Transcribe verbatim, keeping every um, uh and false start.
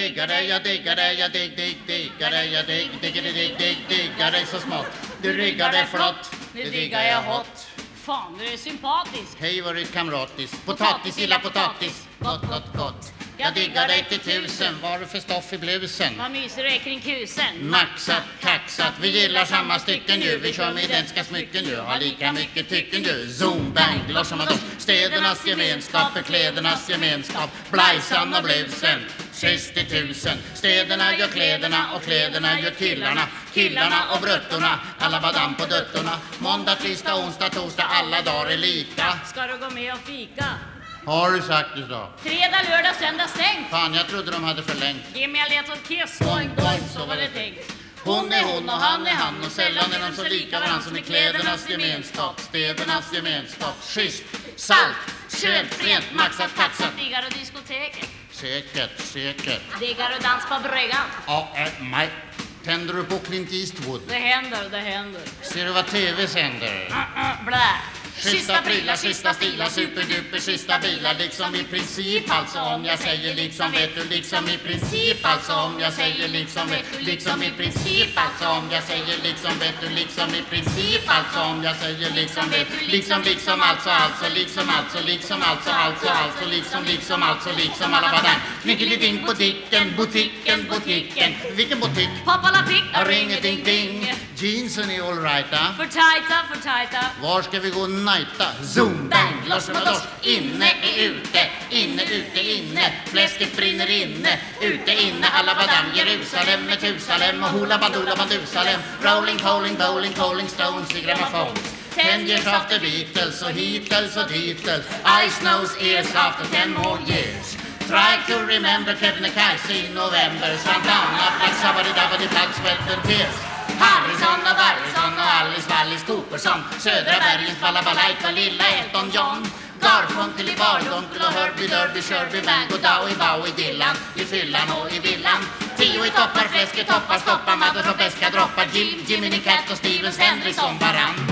diggar dig, jag diggar dig, jag digg, digg, diggar dig, jag digg, digger dig, digg, digg, diggar dig så smått. Du ryggar dig flott, Nu diggar jag hot. Fan, du är sympatisk. hej vad du är kamratisk. Potatis, gilla potatis, gott, gott, gott. Jag diggar dig till tusen, vad har du för stoff i blusen? Vad myser du är kring kusen? Maxat, kaxat, vi gillar samma stycken ju. Vi kör med identiska smycken ju, har lika mycket tycken ju. Zoom, bang, lossamadosh. Städernas gemenskap är klädernas gemenskap. Blajsan och blusen, schysst i tusen. Städerna gör kläderna och kläderna gör killarna. Killarna och bruttorna, alla badam på duttorna. Måndag, tisdag, onsdag, torsdag, alla dagar är lika. Ska du gå med och fika? Har du sagt det då? Fredag, lördag, söndag stängt. Fan, jag trodde de hade förlängt. Ge mig en little kiss. Doink, doink, så var det tänkt. Hon är hon och han är han och sällan är de så lika varann som i klädernas gemenskap, städernas gemenskap, schysst, salt, skönt, rent, maxat, kaxat. Diggar du diskoteket? Säkert, säkert. Diggar du dans på bryggan? Ja, äh, nej. Tänder du på Clint Eastwood? Det händer, det händer. Ser du vad tv sänder? Blä. Schyssta prylar, schyssta stilar, superduper, schyssta bilar. Liksom i princip, alltså om jag säger liksom vet du. Liksom i princip, alltså om jag säger liksom vet du. Liksom i princip, alltså om jag säger liksom vet du. Liksom i princip, alltså om jag säger liksom vet du. Liksom, liksom, alltså, alltså, liksom, alltså, liksom, alltså, alltså, alltså, liksom, liksom, alltså, liksom, alla badang. Knickeliding på dicken, butiken, butiken. Vilken butik? Poppala pick. Ring, ding, ding. Jeansen är all right, ah. För tajta, för tajta. Var ska vi gå najta? Zoom, bang, lossamadosh. Inne är ute, inne, ute, inne. Fläsket brinner inne, ute, inne. Alla badam, Jerusalem, Metusalem och hula bandula bandusalem. Rolling, calling, bowling, calling stones i grammofon. Ten years after Beatles och Heatles och Beatles. Eyes, nose, ears after ten more years. Try to remember Kebnekaise i november. Santana, Black Sabbath, Dabbaty, Black Sweat and Tears. Harrison och Barrison och Alice Wallis Cooperson. Södra bergens Balabalaika och lilla Elton John. Garfunkel i Bardunkel och Herbie Derby, Sherby Mango, Dowie Bowie Dylan. I fyllan och i villan. Tio i toppar, fläsket toppar, stoppar, Mados och Beska droppar. Jim, Jiminy Cat och Stevens Henriksson varann.